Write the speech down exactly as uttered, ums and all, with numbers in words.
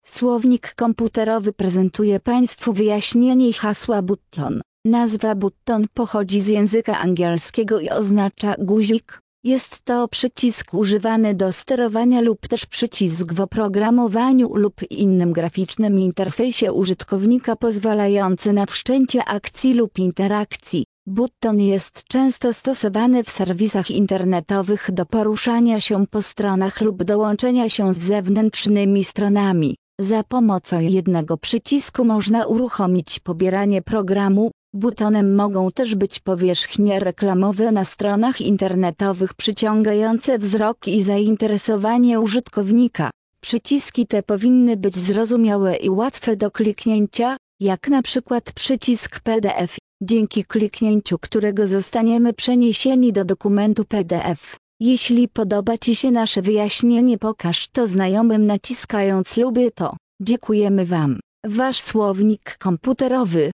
Słownik komputerowy prezentuje Państwu wyjaśnienie hasła button. Nazwa button pochodzi z języka angielskiego i oznacza guzik. Jest to przycisk używany do sterowania lub też przycisk w oprogramowaniu lub innym graficznym interfejsie użytkownika pozwalający na wszczęcie akcji lub interakcji. Button jest często stosowany w serwisach internetowych do poruszania się po stronach lub do łączenia się z zewnętrznymi stronami. Za pomocą jednego przycisku można uruchomić pobieranie programu. Butonem mogą też być powierzchnie reklamowe na stronach internetowych przyciągające wzrok i zainteresowanie użytkownika. Przyciski te powinny być zrozumiałe i łatwe do kliknięcia, jak na przykład przycisk P D F, dzięki kliknięciu którego zostaniemy przeniesieni do dokumentu P D F. Jeśli podoba Ci się nasze wyjaśnienie, pokaż to znajomym naciskając lubię to. Dziękujemy Wam. Wasz słownik komputerowy.